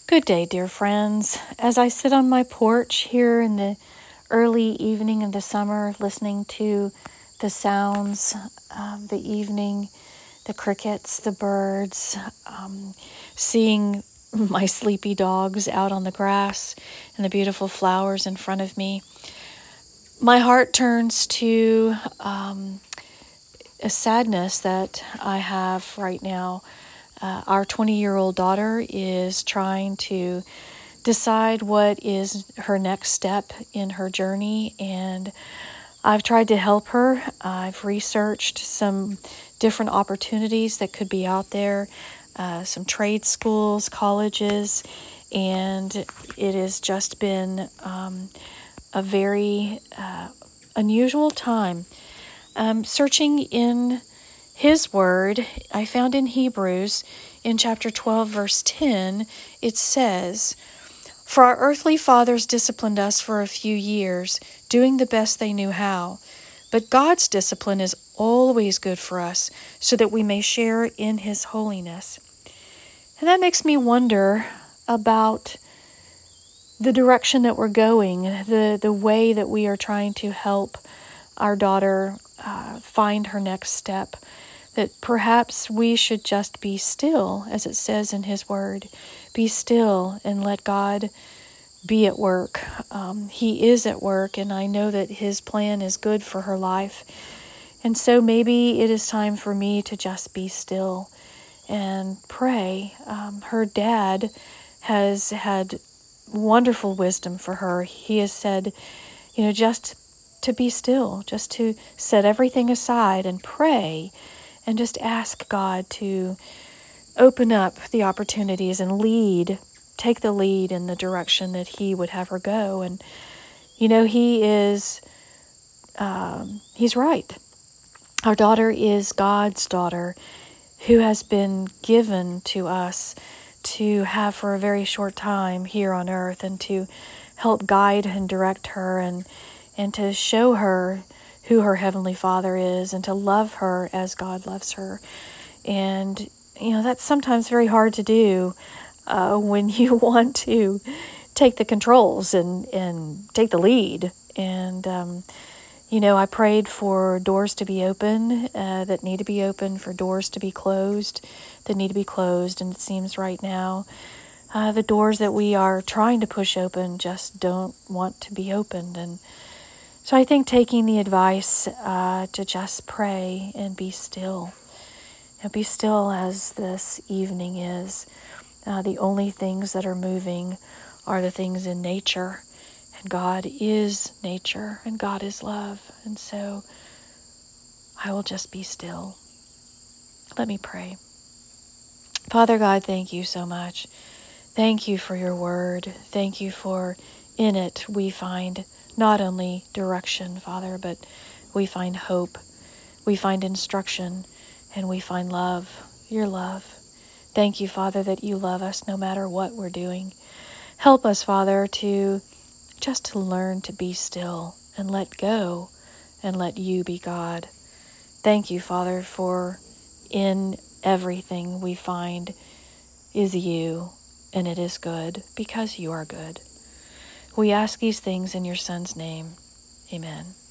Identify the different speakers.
Speaker 1: Good day, dear friends. As I sit on my porch here in the early evening of the summer, listening to the sounds of the evening, the crickets, the birds, seeing my sleepy dogs out on the grass and the beautiful flowers in front of me, my heart turns to a sadness that I have right now. Our 20-year-old daughter is trying to decide what is her next step in her journey, and I've tried to help her. I've researched some different opportunities that could be out there, some trade schools, colleges, and it has just been a very unusual time. Searching in His Word, I found in Hebrews, in chapter 12, verse 10, it says, "For our earthly fathers disciplined us for a few years, doing the best they knew how. But God's discipline is always good for us, so that we may share in His holiness." And that makes me wonder about the direction that we're going, the way that we are trying to help our daughter find her next step. That perhaps we should just be still, as it says in His Word. Be still and let God be at work. He is at work, and I know that His plan is good for her life. And so maybe it is time for me to just be still and pray. Her dad has had wonderful wisdom for her. He has said, just to be still, just to set everything aside and pray, and just ask God to open up the opportunities and take the lead in the direction that He would have her go. And, He's right. Our daughter is God's daughter, who has been given to us to have for a very short time here on earth, and to help guide and direct her, and to show her who her Heavenly Father is, and to love her as God loves her. And, that's sometimes very hard to do when you want to take the controls and take the lead. And, I prayed for doors to be open that need to be open, for doors to be closed that need to be closed. And it seems right now the doors that we are trying to push open just don't want to be opened. And so I think taking the advice to just pray and be still, and be still as this evening is. The only things that are moving are the things in nature, and God is nature, and God is love. And so I will just be still. Let me pray. Father God, thank you so much. Thank you for your word. Thank you for in it we find not only direction, Father, but we find hope, we find instruction, and we find love, your love. Thank you, Father, that you love us no matter what we're doing. Help us, Father, to learn to be still and let go and let you be God. Thank you, Father, for in everything we find is you, and it is good because you are good. We ask these things in your Son's name. Amen.